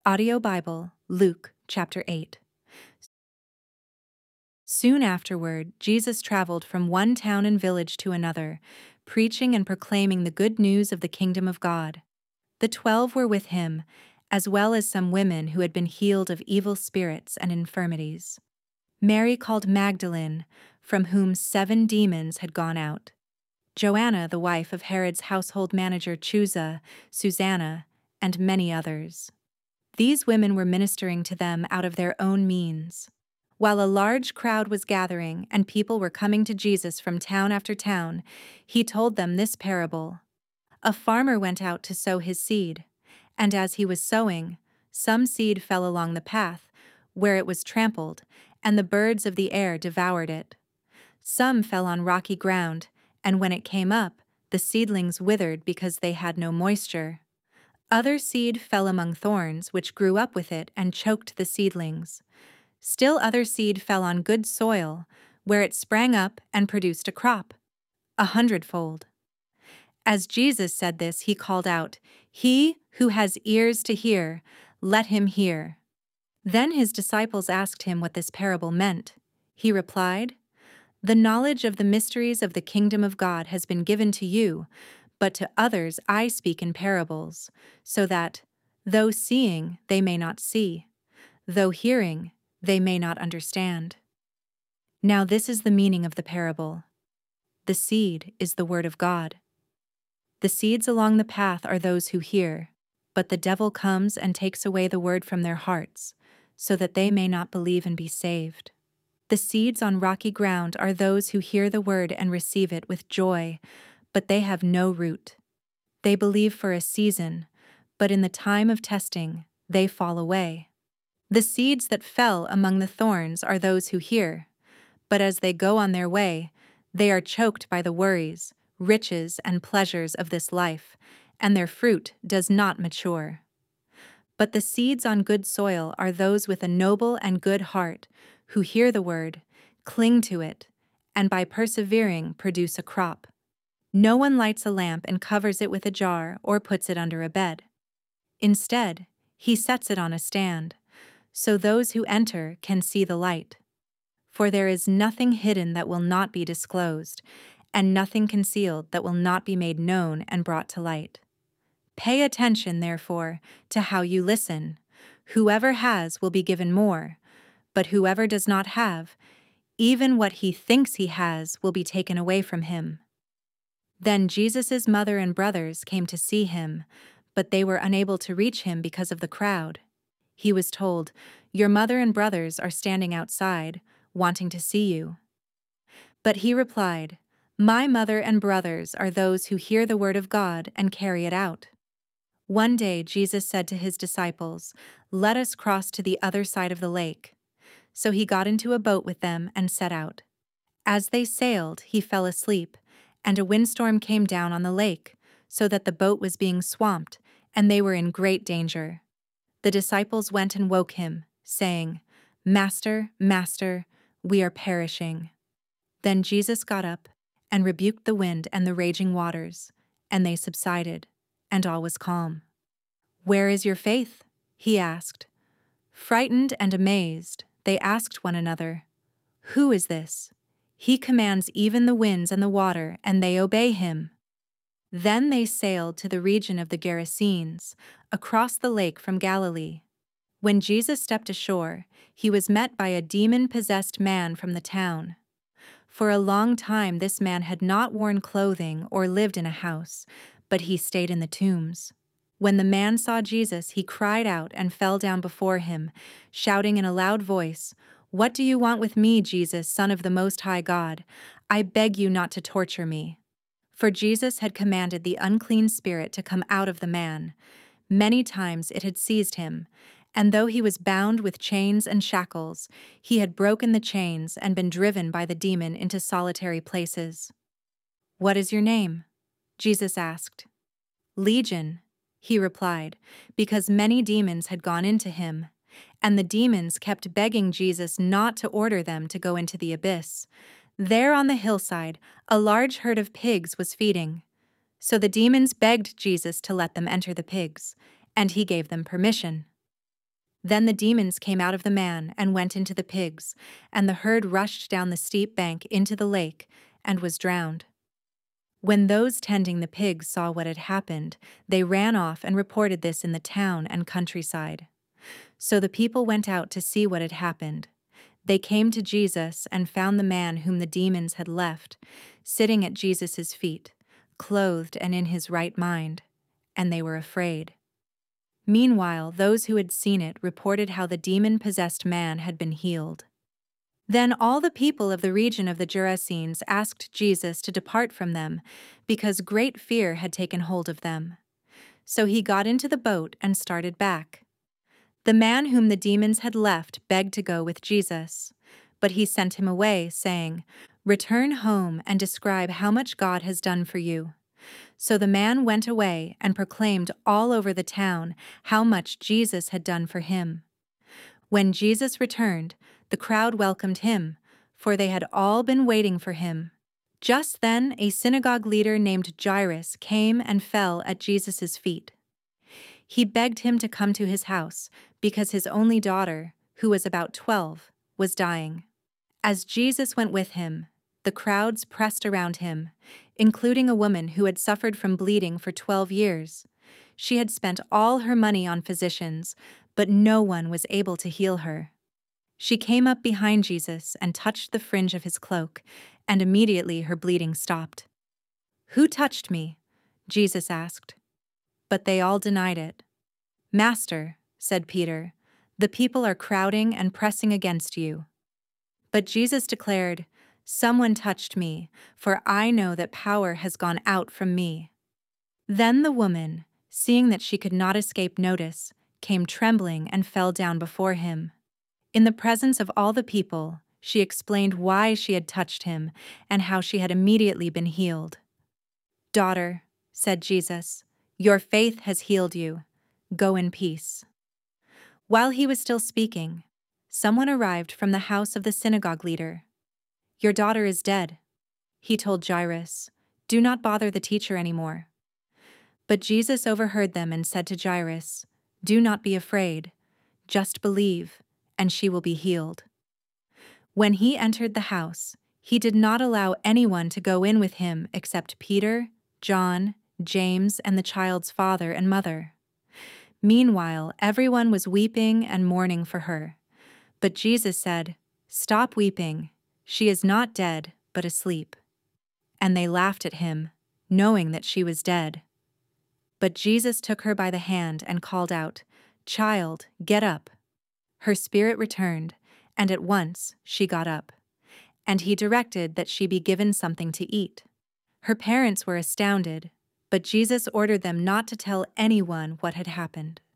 Audio Bible, Luke chapter 8. Soon afterward, Jesus traveled from one town and village to another, preaching and proclaiming the good news of the kingdom of God. The 12 were with him, as well as some women who had been healed of evil spirits and infirmities. Mary called Magdalene, from whom 7 demons had gone out. Joanna, the wife of Herod's household manager Chuza, Susanna, and many others. These women were ministering to them out of their own means. While a large crowd was gathering and people were coming to Jesus from town after town, he told them this parable. A farmer went out to sow his seed, and as he was sowing, some seed fell along the path, where it was trampled, and the birds of the air devoured it. Some fell on rocky ground, and when it came up, the seedlings withered because they had no moisture. Other seed fell among thorns, which grew up with it and choked the seedlings. Still other seed fell on good soil, where it sprang up and produced a crop, 100-fold. As Jesus said this, he called out, "He who has ears to hear, let him hear." Then his disciples asked him what this parable meant. He replied, "The knowledge of the mysteries of the kingdom of God has been given to you, but to others I speak in parables, so that, though seeing, they may not see, though hearing, they may not understand." Now this is the meaning of the parable. The seed is the word of God. The seeds along the path are those who hear, but the devil comes and takes away the word from their hearts, so that they may not believe and be saved. The seeds on rocky ground are those who hear the word and receive it with joy, but they have no root. They believe for a season, but in the time of testing, they fall away. The seeds that fell among the thorns are those who hear, but as they go on their way, they are choked by the worries, riches, and pleasures of this life, and their fruit does not mature. But the seeds on good soil are those with a noble and good heart, who hear the word, cling to it, and by persevering produce a crop. No one lights a lamp and covers it with a jar or puts it under a bed. Instead, he sets it on a stand, so those who enter can see the light. For there is nothing hidden that will not be disclosed, and nothing concealed that will not be made known and brought to light. Pay attention, therefore, to how you listen. Whoever has will be given more, but whoever does not have, even what he thinks he has will be taken away from him. Then Jesus' mother and brothers came to see him, but they were unable to reach him because of the crowd. He was told, "Your mother and brothers are standing outside, wanting to see you." But he replied, "My mother and brothers are those who hear the word of God and carry it out." One day Jesus said to his disciples, "Let us cross to the other side of the lake." So he got into a boat with them and set out. As they sailed, he fell asleep, and a windstorm came down on the lake, so that the boat was being swamped, and they were in great danger. The disciples went and woke him, saying, "Master, Master, we are perishing." Then Jesus got up and rebuked the wind and the raging waters, and they subsided, and all was calm. "Where is your faith?" he asked. Frightened and amazed, they asked one another, "Who is this? He commands even the winds and the water, and they obey him." Then they sailed to the region of the Gerasenes, across the lake from Galilee. When Jesus stepped ashore, he was met by a demon-possessed man from the town. For a long time this man had not worn clothing or lived in a house, but he stayed in the tombs. When the man saw Jesus, he cried out and fell down before him, shouting in a loud voice, "What do you want with me, Jesus, Son of the Most High God? I beg you not to torture me." For Jesus had commanded the unclean spirit to come out of the man. Many times it had seized him, and though he was bound with chains and shackles, he had broken the chains and been driven by the demon into solitary places. "What is your name?" Jesus asked. "Legion," he replied, because many demons had gone into him, and the demons kept begging Jesus not to order them to go into the abyss. There on the hillside, a large herd of pigs was feeding. So the demons begged Jesus to let them enter the pigs, and he gave them permission. Then the demons came out of the man and went into the pigs, and the herd rushed down the steep bank into the lake and was drowned. When those tending the pigs saw what had happened, they ran off and reported this in the town and countryside. So the people went out to see what had happened. They came to Jesus and found the man whom the demons had left, sitting at Jesus' feet, clothed and in his right mind, and they were afraid. Meanwhile, those who had seen it reported how the demon-possessed man had been healed. Then all the people of the region of the Gerasenes asked Jesus to depart from them, because great fear had taken hold of them. So he got into the boat and started back. The man whom the demons had left begged to go with Jesus, but he sent him away, saying, "Return home and describe how much God has done for you." So the man went away and proclaimed all over the town how much Jesus had done for him. When Jesus returned, the crowd welcomed him, for they had all been waiting for him. Just then, a synagogue leader named Jairus came and fell at Jesus' feet. He begged him to come to his house, because his only daughter, who was about 12, was dying. As Jesus went with him, the crowds pressed around him, including a woman who had suffered from bleeding for 12 years. She had spent all her money on physicians, but no one was able to heal her. She came up behind Jesus and touched the fringe of his cloak, and immediately her bleeding stopped. "Who touched me?" Jesus asked. But they all denied it. "Master," said Peter, "the people are crowding and pressing against you." But Jesus declared, "Someone touched me, for I know that power has gone out from me." Then the woman, seeing that she could not escape notice, came trembling and fell down before him. In the presence of all the people, she explained why she had touched him and how she had immediately been healed. "Daughter," said Jesus, "your faith has healed you. Go in peace." While he was still speaking, someone arrived from the house of the synagogue leader. "Your daughter is dead," he told Jairus. "Do not bother the teacher anymore." But Jesus overheard them and said to Jairus, "Do not be afraid. Just believe, and she will be healed." When he entered the house, he did not allow anyone to go in with him except Peter, John, James, and the child's father and mother. Meanwhile, everyone was weeping and mourning for her. But Jesus said, "Stop weeping. She is not dead, but asleep." And they laughed at him, knowing that she was dead. But Jesus took her by the hand and called out, "Child, get up." Her spirit returned, and at once she got up. And he directed that she be given something to eat. Her parents were astounded, but Jesus ordered them not to tell anyone what had happened.